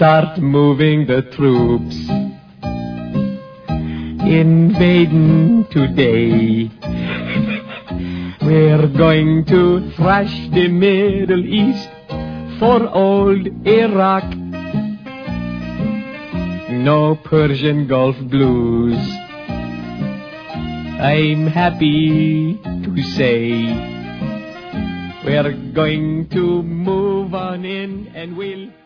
start moving the troops, invading today. We're going to thrash the Middle East for old Iraq. No Persian Gulf blues, I'm happy to say. We're going to move on in and we'll